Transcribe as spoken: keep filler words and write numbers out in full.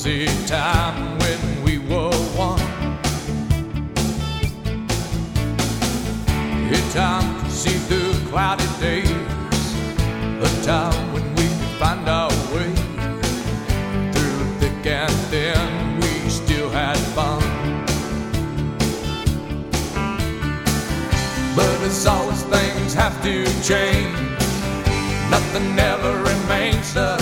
a time when we were one. A time to see through cloudy days, a time when we could find our way. Through thick and thin, we still had fun. But as always, things have to change. Nothing ever remains the